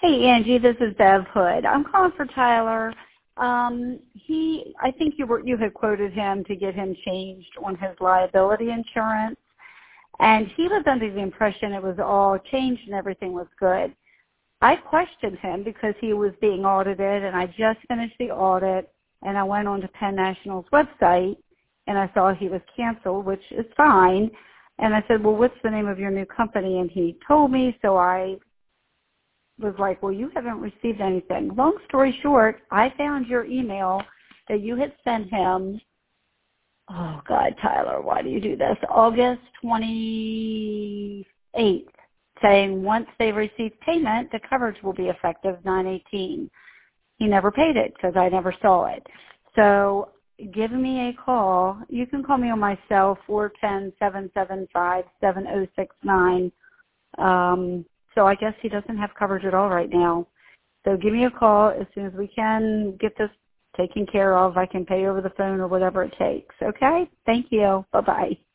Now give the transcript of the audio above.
Hey, Angie, this is Bev Hood. I'm calling for Tyler. I think you had quoted him to get him changed on his liability insurance, and he was under the impression it was all changed and everything was good. I questioned him because he was being audited, and I just finished the audit, and I went on to Penn National's website, and I saw he was canceled, which is fine. And I said, well, what's the name of your new company? And he told me, so I was like, well, you haven't received anything. Long story short, I found your email that you had sent him, oh, God, Tyler, why do you do this? August 28th, saying once they receive payment, the coverage will be effective 9/18. He never paid it because I never saw it. So give me a call. You can call me on my cell, 410-775-7069. So I guess he doesn't have coverage at all right now. So give me a call as soon as we can get this taken care of. I can pay over the phone or whatever it takes. Okay? Thank you. Bye-bye.